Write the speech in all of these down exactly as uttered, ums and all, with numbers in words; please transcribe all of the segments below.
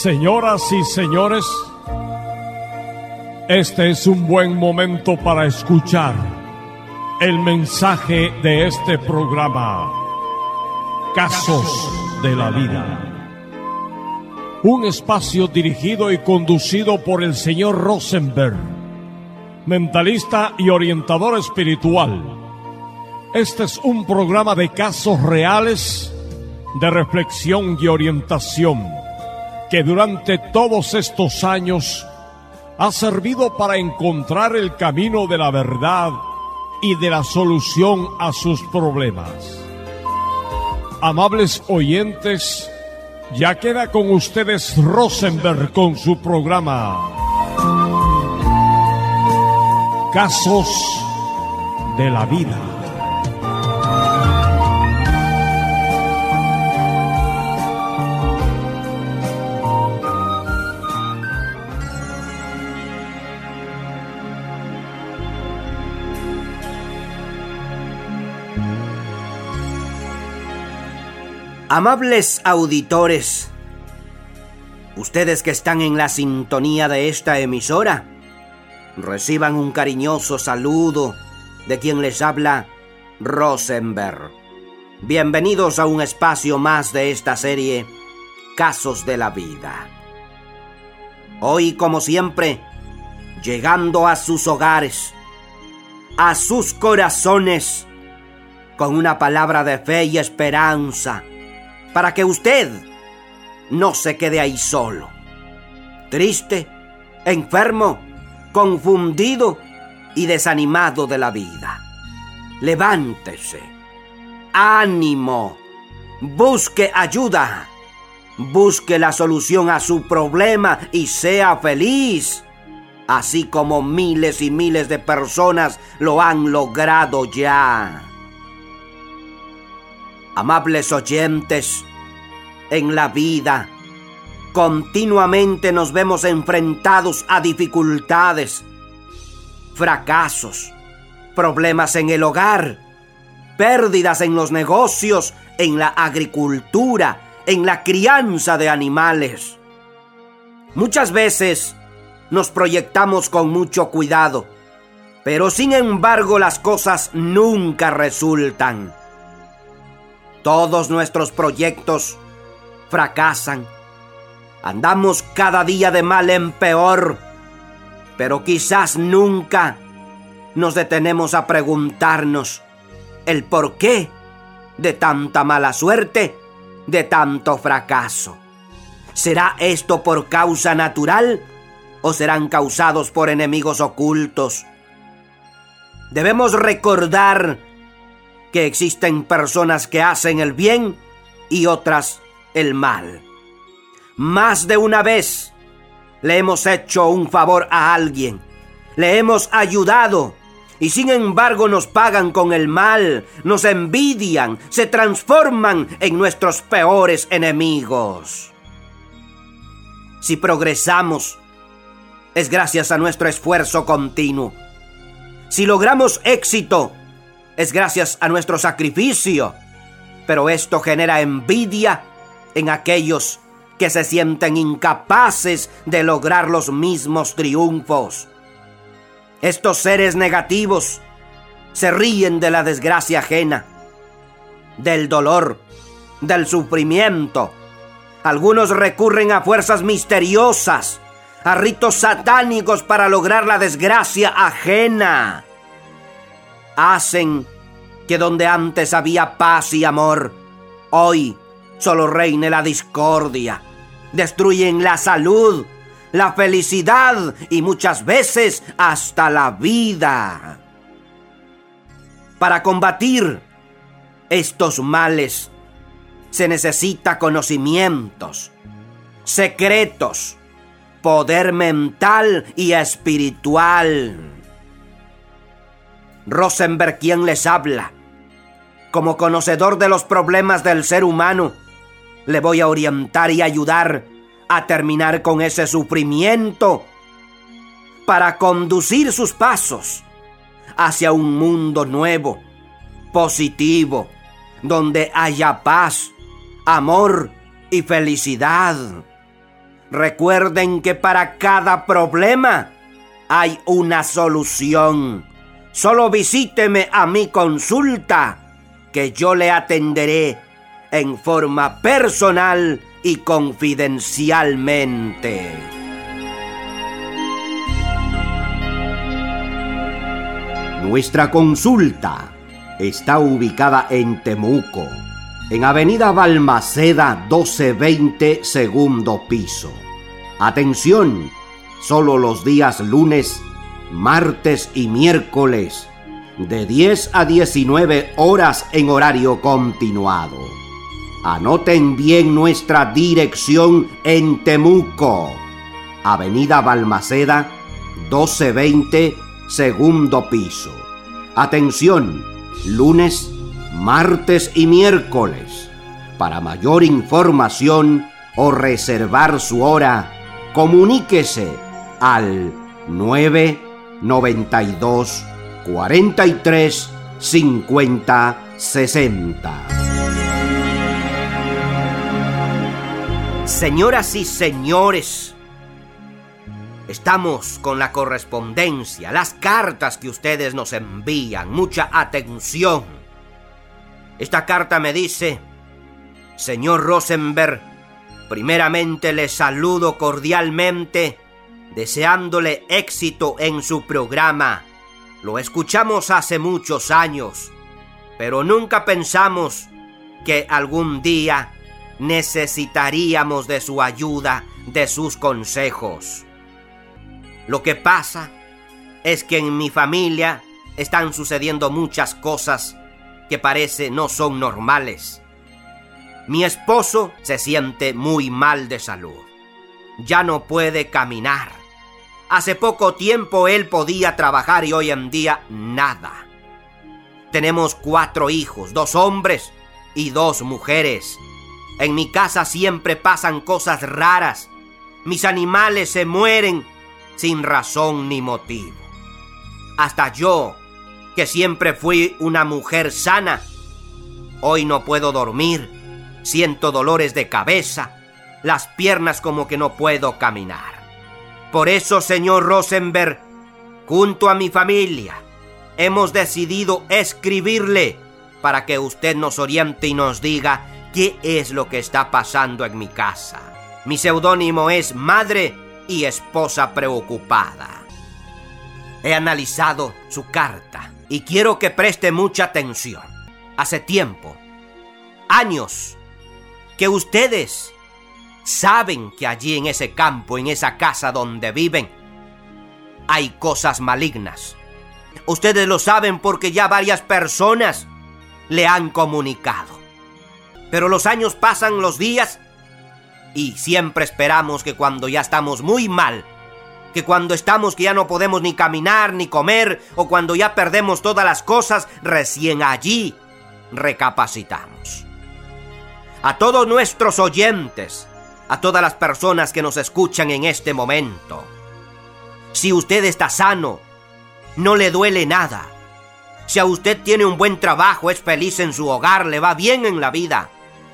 Señoras y señores, este es un buen momento para escuchar el mensaje de este programa, Casos de la Vida. Un espacio dirigido y conducido por el señor Rosenberg, mentalista y orientador espiritual. Este es un programa de casos reales, de reflexión y orientación, que durante todos estos años ha servido para encontrar el camino de la verdad y de la solución a sus problemas. Amables oyentes, ya queda con ustedes Rosenberg con su programa Casos de la Vida. Amables auditores, ustedes que están en la sintonía de esta emisora, reciban un cariñoso saludo de quien les habla, Rosenberg. Bienvenidos a un espacio más de esta serie, Casos de la Vida. Hoy, como siempre, llegando a sus hogares, a sus corazones, con una palabra de fe y esperanza, para que usted no se quede ahí solo, triste, enfermo, confundido y desanimado de la vida. Levántese, ánimo, busque ayuda, busque la solución a su problema y sea feliz, así como miles y miles de personas lo han logrado ya. Amables oyentes, en la vida continuamente nos vemos enfrentados a dificultades, fracasos, problemas en el hogar, pérdidas en los negocios, en la agricultura, en la crianza de animales. Muchas veces nos proyectamos con mucho cuidado, pero sin embargo las cosas nunca resultan. Todos nuestros proyectos fracasan. Andamos cada día de mal en peor, pero quizás nunca nos detenemos a preguntarnos el porqué de tanta mala suerte, de tanto fracaso. ¿Será esto por causa natural o serán causados por enemigos ocultos? Debemos recordar que existen personas que hacen el bien y otras el mal. Más de una vez le hemos hecho un favor a alguien, le hemos ayudado y sin embargo nos pagan con el mal, nos envidian, se transforman en nuestros peores enemigos. Si progresamos, es gracias a nuestro esfuerzo continuo. Si logramos éxito, es gracias a nuestro sacrificio, pero esto genera envidia en aquellos que se sienten incapaces de lograr los mismos triunfos. Estos seres negativos se ríen de la desgracia ajena, del dolor, del sufrimiento. Algunos recurren a fuerzas misteriosas, a ritos satánicos para lograr la desgracia ajena. Hacen que donde antes había paz y amor, hoy solo reine la discordia. Destruyen la salud, la felicidad y muchas veces hasta la vida. Para combatir estos males se necesita conocimientos, secretos, poder mental y espiritual. Rosenberg, quien les habla, como conocedor de los problemas del ser humano, le voy a orientar y ayudar a terminar con ese sufrimiento para conducir sus pasos hacia un mundo nuevo, positivo, donde haya paz, amor y felicidad. Recuerden que para cada problema hay una solución. Solo visíteme a mi consulta, que yo le atenderé en forma personal y confidencialmente. Nuestra consulta está ubicada en Temuco, en Avenida Balmaceda doce veinte, segundo piso. Atención, solo los días lunes, martes y miércoles, de diez a diecinueve horas en horario continuado. Anoten bien nuestra dirección en Temuco, Avenida Balmaceda doce veinte, segundo piso. Atención, lunes, martes y miércoles. Para mayor información o reservar su hora, comuníquese al nueve noventa y dos, cuarenta y tres, cincuenta, sesenta. Señoras y señores, estamos con la correspondencia, las cartas que ustedes nos envían. Mucha atención. Esta carta me dice: señor Rosenberg, primeramente le saludo cordialmente, deseándole éxito en su programa. Lo escuchamos hace muchos años, pero nunca pensamos que algún día necesitaríamos de su ayuda, de sus consejos. Lo que pasa es que en mi familia están sucediendo muchas cosas que parece no son normales. Mi esposo se siente muy mal de salud. Ya no puede caminar. Hace poco tiempo él podía trabajar y hoy en día nada. Tenemos cuatro hijos, dos hombres y dos mujeres. En mi casa siempre pasan cosas raras. Mis animales se mueren sin razón ni motivo. Hasta yo, que siempre fui una mujer sana, hoy no puedo dormir, siento dolores de cabeza, las piernas como que no puedo caminar. Por eso, señor Rosenberg, junto a mi familia, hemos decidido escribirle para que usted nos oriente y nos diga qué es lo que está pasando en mi casa. Mi seudónimo es Madre y Esposa Preocupada. He analizado su carta y quiero que preste mucha atención. Hace tiempo, años, que ustedes saben que allí en ese campo, en esa casa donde viven, hay cosas malignas. Ustedes lo saben porque ya varias personas le han comunicado. Pero los años pasan, los días, y siempre esperamos que cuando ya estamos muy mal, que cuando estamos que ya no podemos ni caminar ni comer, o cuando ya perdemos todas las cosas, recién allí recapacitamos. A todos nuestros oyentes, a todas las personas que nos escuchan en este momento, si usted está sano, no le duele nada, si a usted tiene un buen trabajo, es feliz en su hogar, le va bien en la vida,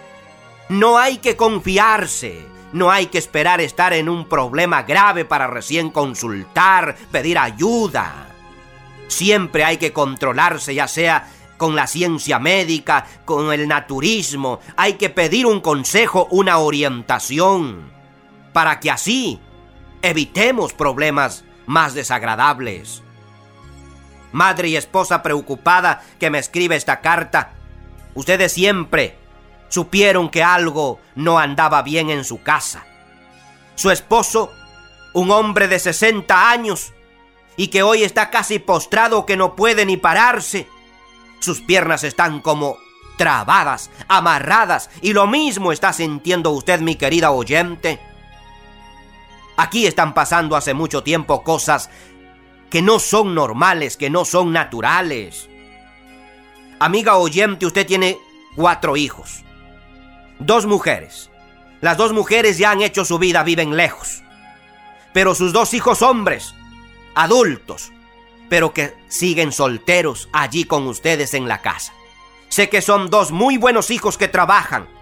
no hay que confiarse, no hay que esperar estar en un problema grave para recién consultar, pedir ayuda. Siempre hay que controlarse, ya sea con la ciencia médica, con el naturismo. Hay que pedir un consejo, una orientación, para que así evitemos problemas más desagradables. Madre y esposa preocupada que me escribe esta carta, ustedes siempre supieron que algo no andaba bien en su casa. Su esposo, un hombre de sesenta años, y que hoy está casi postrado, que no puede ni pararse. Sus piernas están como trabadas, amarradas, y lo mismo está sintiendo usted, mi querida oyente. Aquí están pasando hace mucho tiempo cosas que no son normales, que no son naturales. Amiga oyente, usted tiene cuatro hijos, dos mujeres. Las dos mujeres ya han hecho su vida, viven lejos. Pero sus dos hijos hombres, adultos, pero que siguen solteros allí con ustedes en la casa. Sé que son dos muy buenos hijos que trabajan,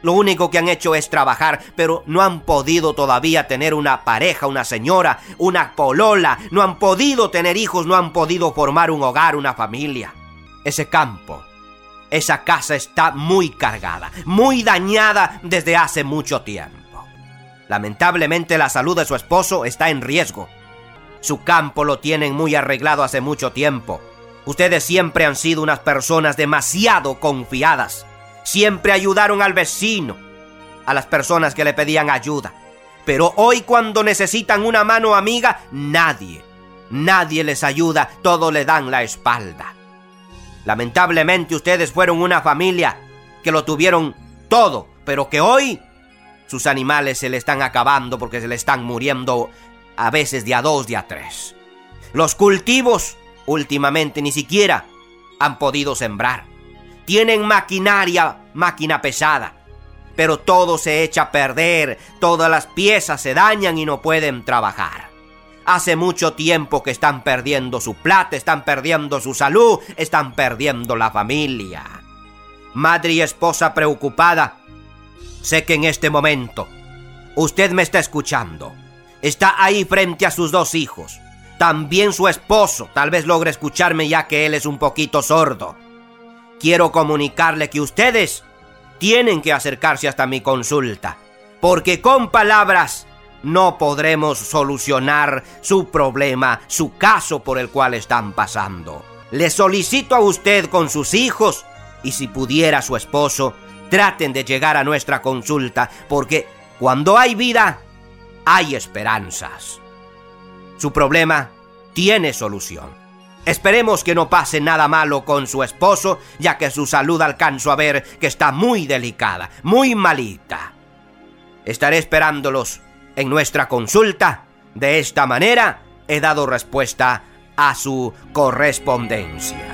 Lo único que han hecho es trabajar, pero no han podido todavía tener una pareja, una señora, una polola. No han podido tener hijos, no han podido formar un hogar, una familia. Ese campo, esa casa está muy cargada, muy dañada desde hace mucho tiempo. Lamentablemente la salud de su esposo está en riesgo. Su campo lo tienen muy arreglado hace mucho tiempo. Ustedes siempre han sido unas personas demasiado confiadas. Siempre ayudaron al vecino, a las personas que le pedían ayuda. Pero hoy, cuando necesitan una mano amiga, nadie, nadie les ayuda, todos le dan la espalda. Lamentablemente ustedes fueron una familia que lo tuvieron todo, pero que hoy sus animales se le están acabando porque se le están muriendo a veces de a dos, de a tres. Los cultivos últimamente ni siquiera han podido sembrar. Tienen maquinaria, máquina pesada, pero todo se echa a perder, todas las piezas se dañan y no pueden trabajar. Hace mucho tiempo que están perdiendo su plata, están perdiendo su salud, están perdiendo la familia. Madre y esposa preocupada, sé que en este momento usted me está escuchando. Está ahí frente a sus dos hijos. También su esposo tal vez logre escucharme, ya que él es un poquito sordo. Quiero comunicarle que ustedes tienen que acercarse hasta mi consulta, porque con palabras no podremos solucionar su problema, su caso por el cual están pasando. Le solicito a usted con sus hijos, y si pudiera su esposo, traten de llegar a nuestra consulta, porque cuando hay vida, hay esperanzas. Su problema tiene solución. Esperemos que no pase nada malo con su esposo, ya que su salud alcanzo a ver que está muy delicada, muy malita. Estaré esperándolos en nuestra consulta. De esta manera he dado respuesta a su correspondencia.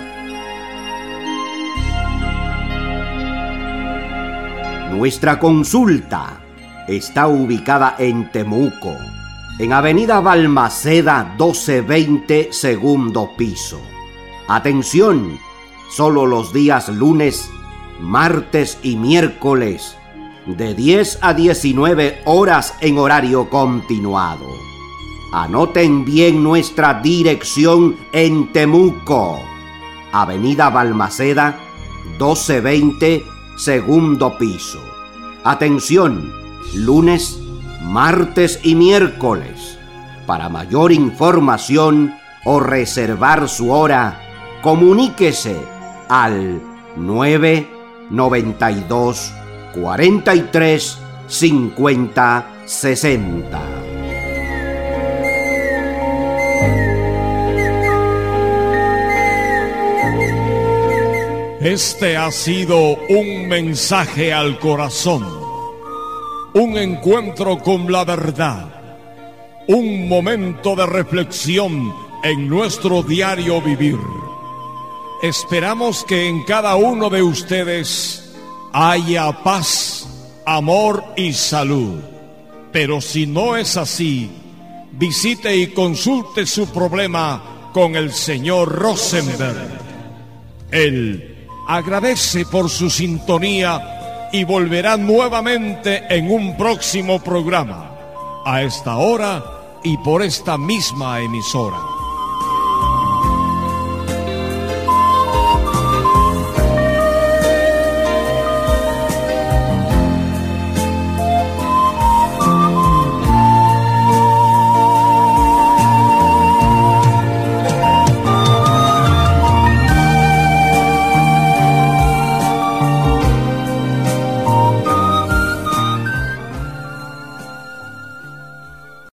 Nuestra consulta está ubicada en Temuco, en Avenida Balmaceda doce veinte, segundo piso. Atención, solo los días lunes, martes y miércoles, de diez a diecinueve horas en horario continuado. Anoten bien nuestra dirección en Temuco, Avenida Balmaceda doce veinte, segundo piso. Atención, lunes, martes y miércoles. Para mayor información o reservar su hora, comuníquese al nueve noventa y dos, cuarenta y tres, cincuenta, sesenta. Este ha sido un mensaje al corazón, un encuentro con la verdad, un momento de reflexión en nuestro diario vivir. Esperamos que en cada uno de ustedes haya paz, amor y salud. Pero si no es así, visite y consulte su problema con el señor Rosenberg. Él agradece por su sintonía y volverá nuevamente en un próximo programa, a esta hora y por esta misma emisora.